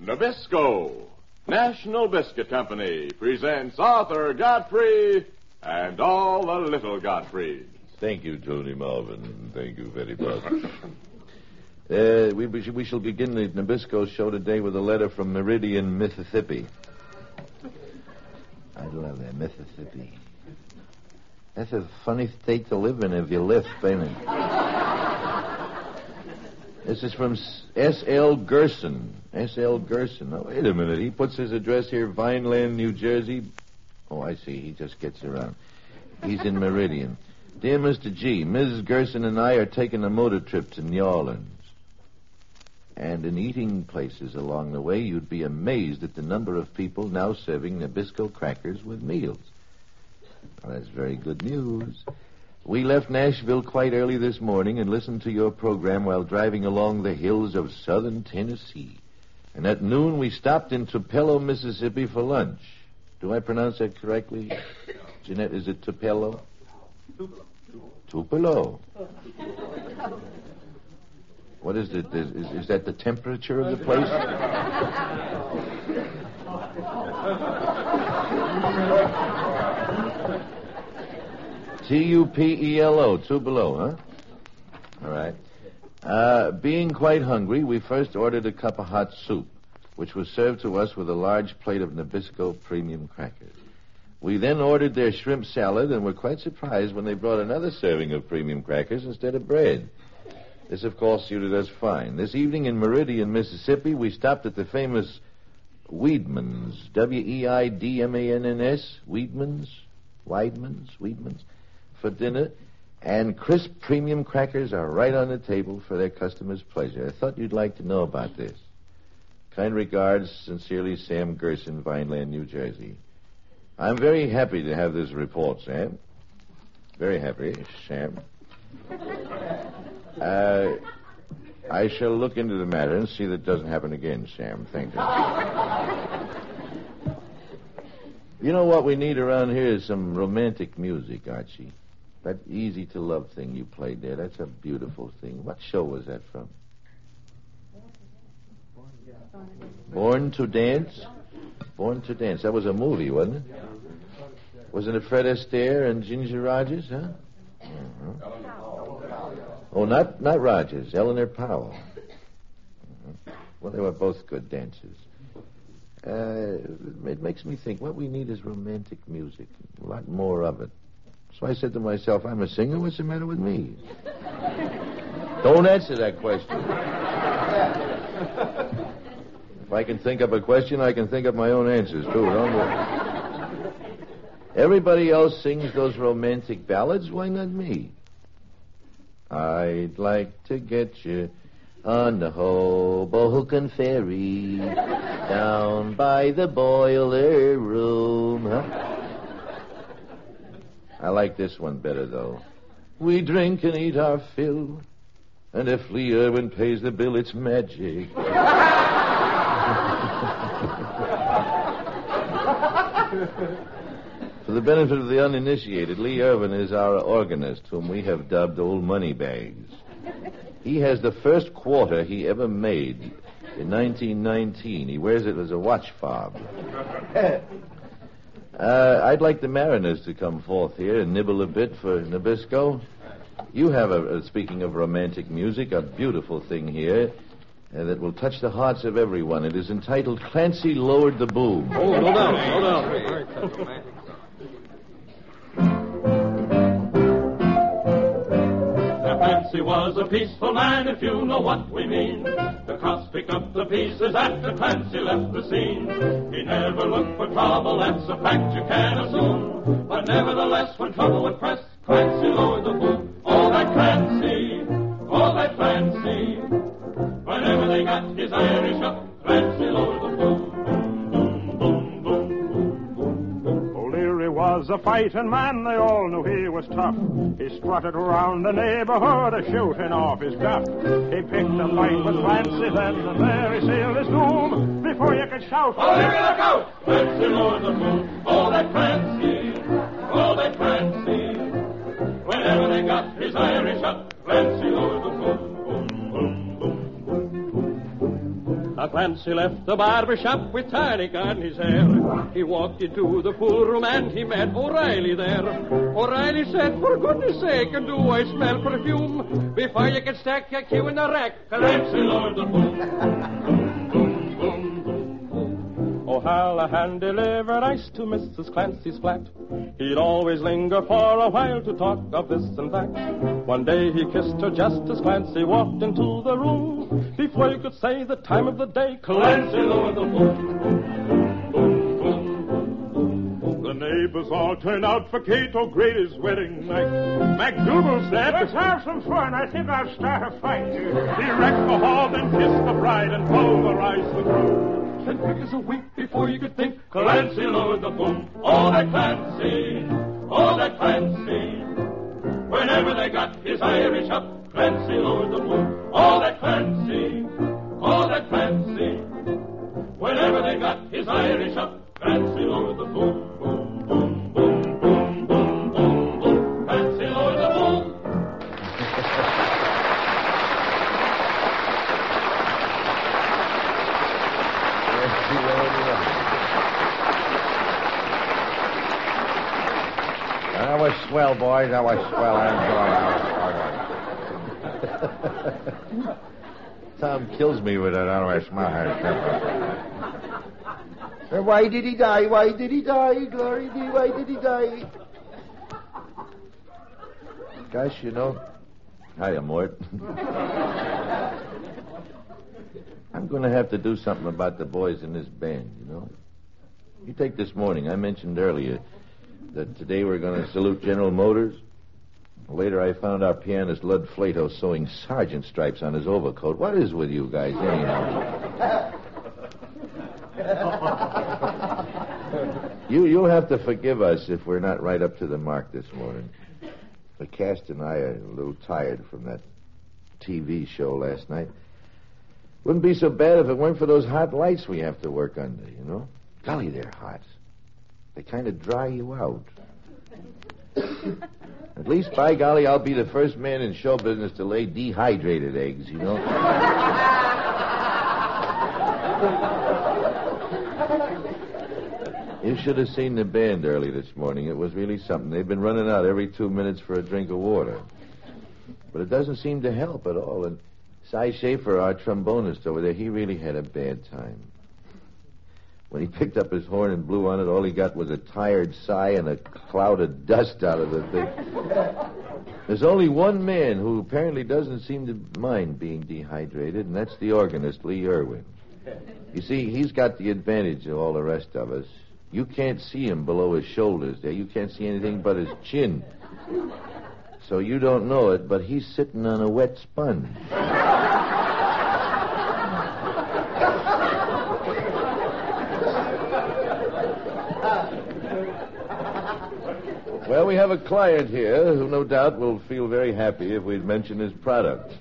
Nabisco, National Biscuit Company, presents Arthur Godfrey and all the little Godfreys. Thank you, Tony Marvin. Thank you very much. We shall begin the Nabisco show today with a letter from Meridian, Mississippi. I love that, Mississippi. That's a funny state to live in if you lisp, ain't it? This is from S.L. Gerson. S.L. Gerson. Oh, wait a minute. He puts his address here, Vineland, New Jersey. Oh, I see. He just gets around. He's in Meridian. Dear Mr. G, Mrs. Gerson and I are taking a motor trip to New Orleans. And in eating places along the way, you'd be amazed at the number of people now serving Nabisco crackers with meals. Well, that's very good news. We left Nashville quite early this morning and listened to your program while driving along the hills of southern Tennessee. And at noon, we stopped in Tupelo, Mississippi for lunch. Do I pronounce that correctly? Jeanette, is it Tupelo? Tupelo. What is it? Is that the temperature of the place? Tupelo, Tupelo, huh? All right. Being quite hungry, we first ordered a cup of hot soup, which was served to us with a large plate of Nabisco premium crackers. We then ordered their shrimp salad and were quite surprised when they brought another serving of premium crackers instead of bread. This, of course, suited us fine. This evening in Meridian, Mississippi, we stopped at the famous Weidmann's, Weidmanns, Weidmann's, for dinner, and crisp premium crackers are right on the table for their customers' pleasure. I thought you'd like to know about this. Kind regards, sincerely, Sam Gerson, Vineland, New Jersey. I'm very happy to have this report, Sam. Very happy, Sam. I shall look into the matter and see that it doesn't happen again, Sam. Thank you. You know what we need around here is some romantic music, Archie. That Easy to Love thing you played there, that's a beautiful thing. What show was that from? Born to Dance? Born to Dance. That was a movie, wasn't it? Wasn't it Fred Astaire and Ginger Rogers, huh? Uh-huh. Oh, not Rogers, Eleanor Powell. Uh-huh. Well, they were both good dancers. It makes me think what we need is romantic music, a lot more of it. So I said to myself, I'm a singer, what's the matter with me? Don't answer that question. If I can think up a question, I can think up my own answers, too, don't worry. Everybody else sings those romantic ballads, why not me? I'd like to get you on the Hoboken Ferry down by the boiler room, huh? I like this one better, though. We drink and eat our fill, and if Lee Irwin pays the bill, it's magic. For the benefit of the uninitiated, Lee Irwin is our organist, whom we have dubbed Old Moneybags. He has the first quarter he ever made in 1919. He wears it as a watch fob. I'd like the Mariners to come forth here and nibble a bit for Nabisco. You have, speaking of romantic music, a beautiful thing here that will touch the hearts of everyone. It is entitled Clancy Lowered the Boom. Oh, hold on. Clancy was a peaceful man, if you know what we mean. The cops picked up the pieces after Clancy left the scene. He never looked for trouble, that's a fact you can assume. But nevertheless, when trouble would press, Clancy lowered the boom. Oh, that Clancy, oh, that Clancy. Whenever they got his Irish up, Clancy lowered the boom. Was a fighting man, they all knew he was tough. He strutted around the neighborhood, a-shooting off his guff. He picked a fight with Clancy, then and there he sealed his doom. Before you could shout, oh, here we look out! Clancy lowered the boom. Oh, that Clancy, oh, that Clancy. Whenever they got his Irish up, Clancy lowered the boom. Clancy left the barber shop with tonic on his hair. He walked into the pool room and he met O'Reilly there. O'Reilly said, for goodness sake, and do I smell perfume? Before you can stack your cue in the rack, Clancy lowered the boom. O'Hallahan delivered ice to Mrs. Clancy's flat. He'd always linger for a while to talk of this and that. One day he kissed her just as Clancy walked into the room. Before you could say the time of the day, Clancy lowered the boom. The neighbors all turned out for Cato Grady's wedding night. MacDougal said, let's have some fun. I think I'll start a fight. He wrecked the hall, then kissed the bride and pulverized the groom. 10 quick as a wink before you could think, Clancy lowered the boom. Oh, that Clancy, oh, that Clancy. Whenever they got his Irish up, Clancy lowered the boom. Oh, that Clancy, oh, that Clancy. Whenever they got his Irish up, Clancy lowered the boom. Boom, boom, boom, boom, boom, boom, boom. Clancy lowered the boom. That was swell, boys. That was swell. Tom kills me with that otherwise smart. Why did he die? Why did he die? Glory be, why did he die? Gosh, you know. Hiya, Mort. I'm going to have to do something about the boys in this band, you know. You take this morning. I mentioned earlier that today we're going to salute General Motors. Later I found our pianist Lud Flato sewing sergeant stripes on his overcoat. What is with you guys anyhow? You'll have to forgive us if we're not right up to the mark this morning. The cast and I are a little tired from that TV show last night. Wouldn't be so bad if it weren't for those hot lights we have to work under, you know? Golly, they're hot. They kind of dry you out. At least, by golly, I'll be the first man in show business to lay dehydrated eggs, you know? You should have seen the band early this morning. It was really something. They've been running out every 2 minutes for a drink of water. But it doesn't seem to help at all. And Cy Schaefer, our trombonist over there, he really had a bad time. When he picked up his horn and blew on it, all he got was a tired sigh and a cloud of dust out of the thing. There's only one man who apparently doesn't seem to mind being dehydrated, and that's the organist, Lee Irwin. You see, he's got the advantage of all the rest of us. You can't see him below his shoulders there. You can't see anything but his chin. So you don't know it, but he's sitting on a wet sponge. Well, we have a client here who no doubt will feel very happy if we'd mention his product.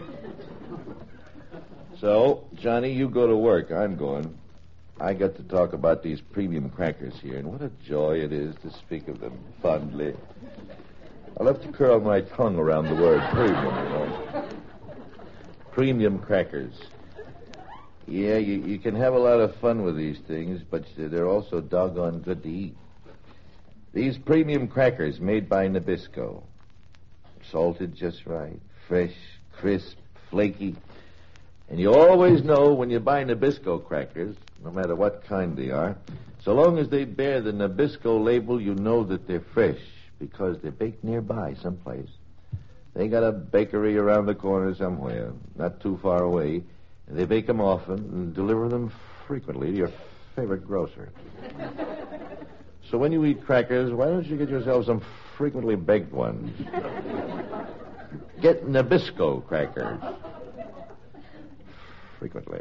So, Johnny, you go to work. I'm going. I got to talk about these premium crackers here, and what a joy it is to speak of them fondly. I'll have to curl my tongue around the word premium, you know. Premium crackers. Yeah, you can have a lot of fun with these things, but they're also doggone good to eat. These premium crackers made by Nabisco. Salted just right. Fresh, crisp, flaky. And you always know when you buy Nabisco crackers, no matter what kind they are, so long as they bear the Nabisco label, you know that they're fresh because they're baked nearby someplace. They got a bakery around the corner somewhere, not too far away, and they bake them often and deliver them frequently to your favorite grocer. So when you eat crackers, why don't you get yourself some frequently baked ones? Get Nabisco crackers. Frequently.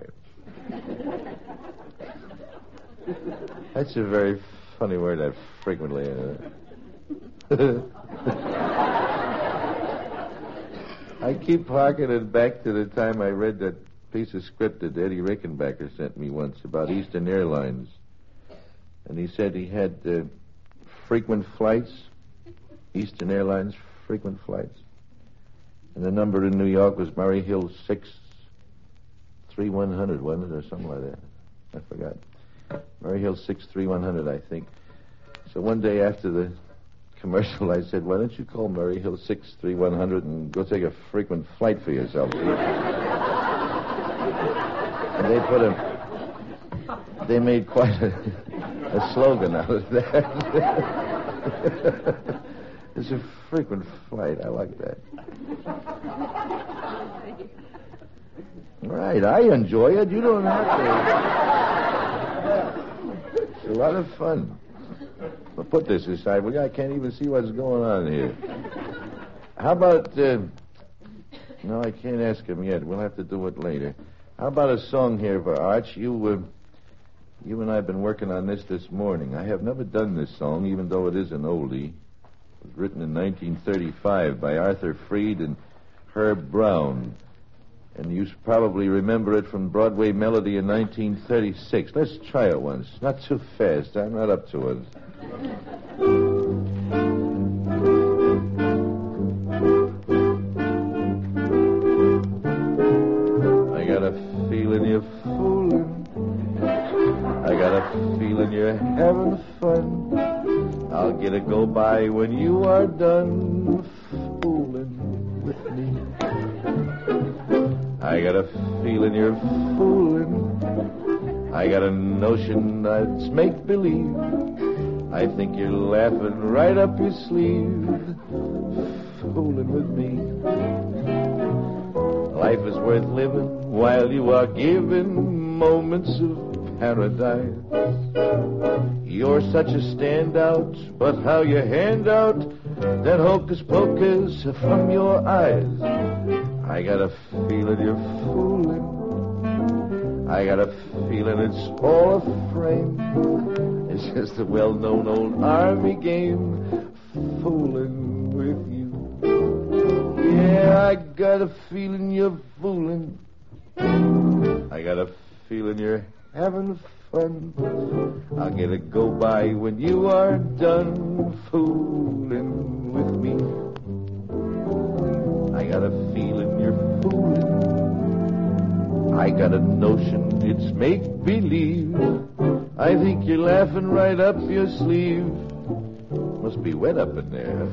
That's a very funny word, that frequently. I keep harkening back to the time I read that piece of script that Eddie Rickenbacker sent me once about Eastern Airlines. And he said he had frequent flights, Eastern Airlines frequent flights. And the number in New York was Murray Hill 63100, wasn't it, or something like that? I forgot. Murray Hill 63100, I think. So one day after the commercial, I said, why don't you call Murray Hill 63100 and go take a frequent flight for yourself? And they made quite a slogan out of that. It's a frequent flight. I like that. Right, I enjoy it. You don't have to. It's a lot of fun. But put this aside, will you? I can't even see what's going on here. How about... No, I can't ask him yet. We'll have to do it later. How about a song here for Arch? You and I have been working on this morning. I have never done this song, even though it is an oldie. It was written in 1935 by Arthur Freed and Herb Brown. And you probably remember it from Broadway Melody in 1936. Let's try it once. Not too fast. I'm not up to it. I got a feeling you're fooling. I got a feeling you're having fun. I'll get a go by when you are done fooling with me. I got a feeling you're fooling. I got a notion that's make-believe. I think you're laughing right up your sleeve, fooling with me. Life is worth living while you are giving moments of paradise. You're such a standout, but how you hand out that hocus pocus from your eyes. I got a feeling you're fooling. I got a feeling it's all a frame. It's just a well-known old army game, fooling with you. Yeah, I got a feeling you're fooling. I got a feeling you're having fun. I'll get a go by when you are done fooling with me. I got a feeling you're fooling. I got a notion it's make-believe. I think you're laughing right up your sleeve. Must be wet up in there.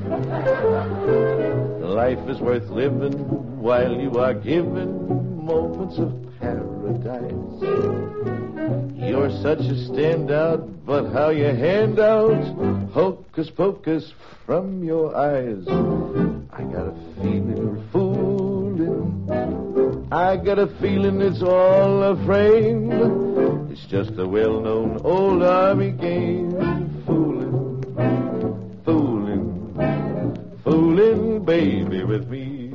Life is worth living while you are given moments of paradise. You're such a standout, but how you hand out hocus pocus from your eyes. I got a feeling you're fooling. I got a feeling it's all a frame. It's just a well-known old army game. Fooling, fooling, fooling, baby, with me.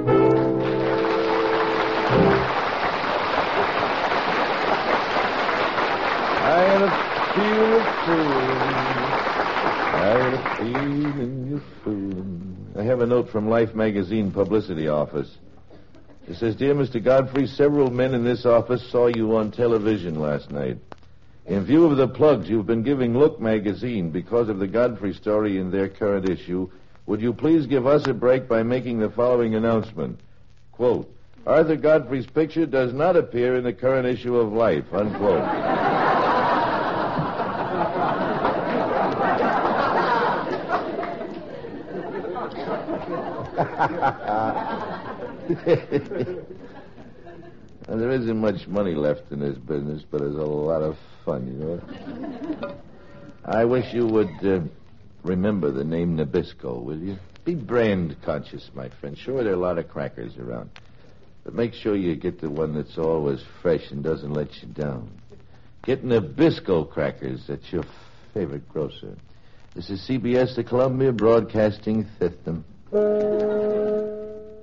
I had a feeling you're fooling. I had a feeling you're fooling. I have a note from Life magazine publicity office. It says, Dear Mr. Godfrey, several men in this office saw you on television last night. In view of the plugs you've been giving Look magazine because of the Godfrey story in their current issue, would you please give us a break by making the following announcement? Quote, Arthur Godfrey's picture does not appear in the current issue of Life, unquote. Now, there isn't much money left in this business, but it's a lot of fun, you know. I wish you would remember the name Nabisco, will you? Be brand conscious, my friend. Sure, there are a lot of crackers around, but make sure you get the one that's always fresh and doesn't let you down. Get Nabisco crackers at your favorite grocer. This is CBS, the Columbia Broadcasting System.